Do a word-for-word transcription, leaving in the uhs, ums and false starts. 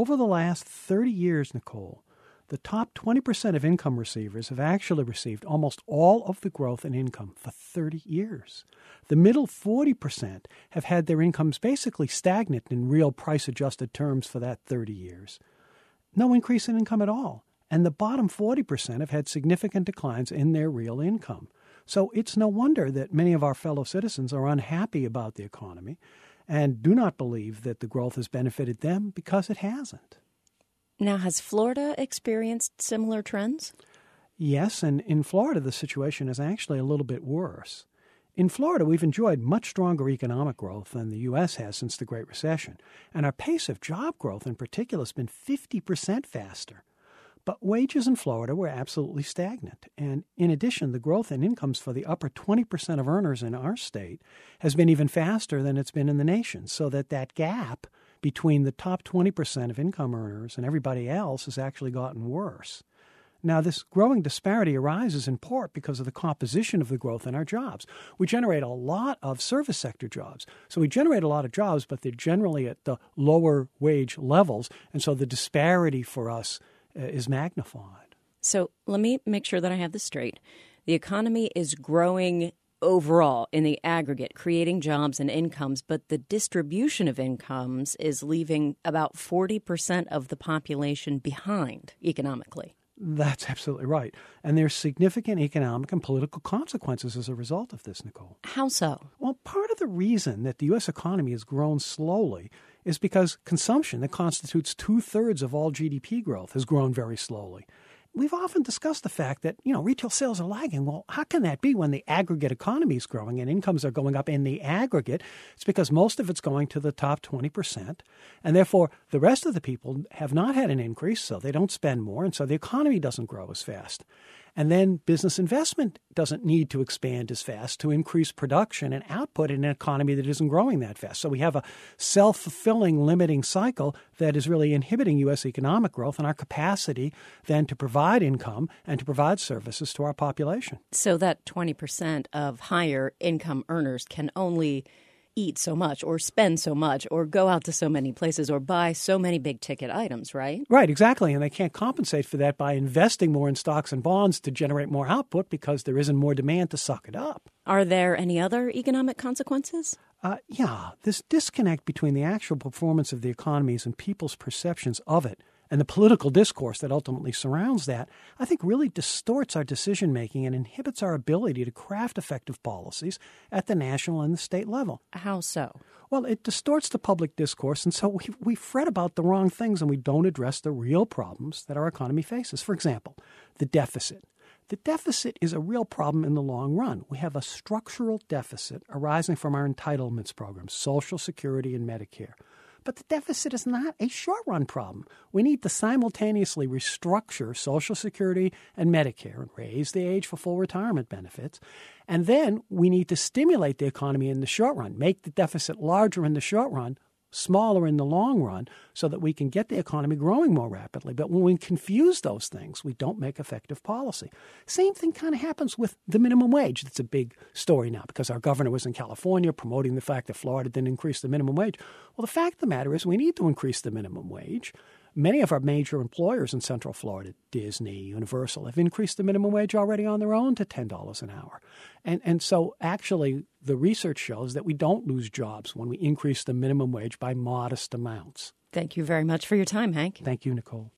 over the last thirty years, Nicole, the top twenty percent of income receivers have actually received almost all of the growth in income for thirty years. The middle forty percent have had their incomes basically stagnant in real price-adjusted terms for that thirty years. No increase in income at all. And the bottom forty percent have had significant declines in their real income. So it's no wonder that many of our fellow citizens are unhappy about the economy and do not believe that the growth has benefited them, because it hasn't. Now, has Florida experienced similar trends? Yes, and in Florida, the situation is actually a little bit worse. In Florida, we've enjoyed much stronger economic growth than the U S has since the Great Recession, and our pace of job growth in particular has been fifty percent faster. But wages in Florida were absolutely stagnant. And in addition, the growth in incomes for the upper twenty percent of earners in our state has been even faster than it's been in the nation, so that that gap between the top twenty percent of income earners and everybody else has actually gotten worse. Now, this growing disparity arises in part because of the composition of the growth in our jobs. We generate a lot of service sector jobs. So we generate a lot of jobs, but they're generally at the lower wage levels. And so the disparity for us is magnified. So let me make sure that I have this straight. The economy is growing overall in the aggregate, creating jobs and incomes, but the distribution of incomes is leaving about forty percent of the population behind economically. That's absolutely right. And there's significant economic and political consequences as a result of this, Nicole. How so? Well, part of the reason that the U S economy has grown slowly is because consumption, that constitutes two-thirds of all G D P growth, has grown very slowly. We've often discussed the fact that, you know, retail sales are lagging. Well, how can that be when the aggregate economy is growing and incomes are going up in the aggregate? It's because most of it's going to the top twenty percent. And therefore, the rest of the people have not had an increase, so they don't spend more. And so the economy doesn't grow as fast. And then business investment doesn't need to expand as fast to increase production and output in an economy that isn't growing that fast. So we have a self-fulfilling limiting cycle that is really inhibiting U S economic growth and our capacity then to provide income and to provide services to our population. So that twenty percent of higher income earners can only eat so much or spend so much or go out to so many places or buy so many big ticket items, right? Right, exactly. And they can't compensate for that by investing more in stocks and bonds to generate more output because there isn't more demand to suck it up. Are there any other economic consequences? Uh, yeah, this disconnect between the actual performance of the economies and people's perceptions of it and the political discourse that ultimately surrounds that, I think really distorts our decision-making and inhibits our ability to craft effective policies at the national and the state level. How so? Well, it distorts the public discourse, and so we, we fret about the wrong things and we don't address the real problems that our economy faces. For example, the deficit. The deficit is a real problem in the long run. We have a structural deficit arising from our entitlements programs, Social Security and Medicare. But the deficit is not a short-run problem. We need to simultaneously restructure Social Security and Medicare and raise the age for full retirement benefits. And then we need to stimulate the economy in the short run, make the deficit larger in the short run, smaller in the long run, so that we can get the economy growing more rapidly. But when we confuse those things, we don't make effective policy. Same thing kind of happens with the minimum wage. That's a big story now because our governor was in California promoting the fact that Florida didn't increase the minimum wage. Well, the fact of the matter is we need to increase the minimum wage. Many of our major employers in Central Florida, Disney, Universal, have increased the minimum wage already on their own to ten dollars an hour. And, and so actually the research shows that we don't lose jobs when we increase the minimum wage by modest amounts. Thank you very much for your time, Hank. Thank you, Nicole.